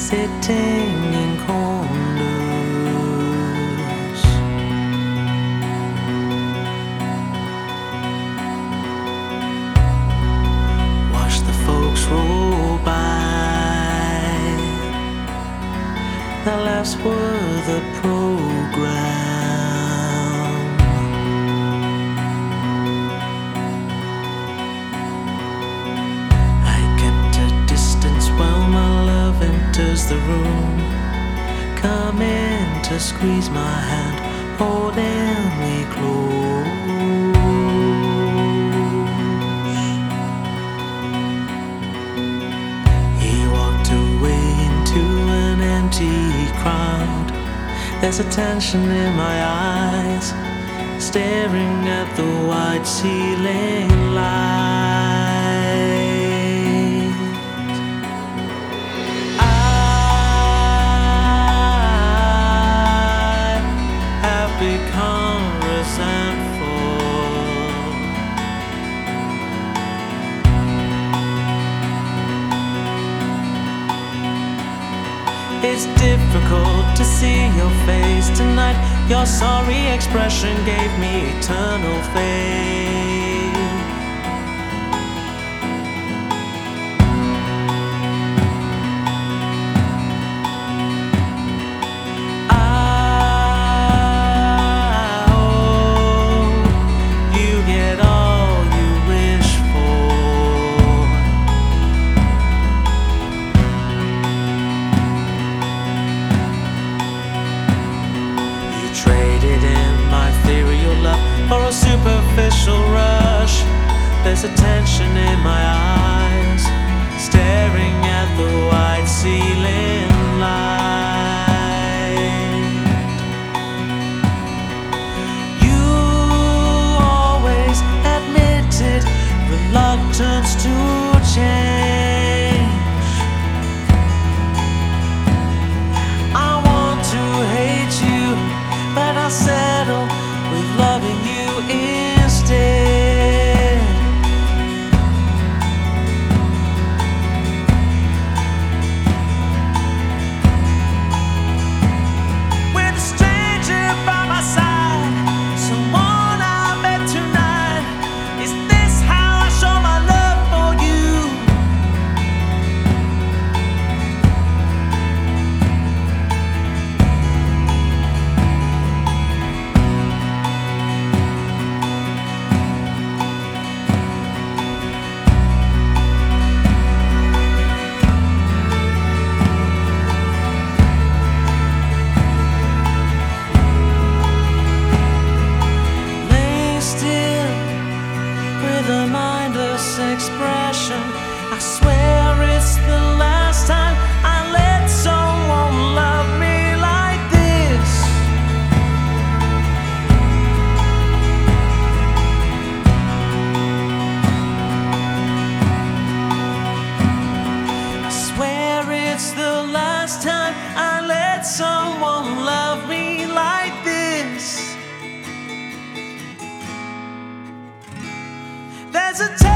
sitting in corners. Watch the folks roll by. The laughs were the program. I kept a distance while my love enters the room, coming to squeeze my hand, holding me close. He walked away into an empty crowd. There's a tension in my eyes, staring at the white ceiling light. I have become resentful. It's difficult to see your face tonight. Your sorry expression gave me eternal faith. I hope you get all you wish for. Traded in my ethereal love for a superficial rush. There's a tension in my eyes, staring at the white ceiling light. You always admitted reluctance to change. I want to hate you, but I'll settle with loving you instead. With a stranger by my side, someone I met tonight. Is this how I show my love for you? With a mindless expression, I swear it's the last time I let someone love me like this. I swear it's the last time I let someone love me like this. There's a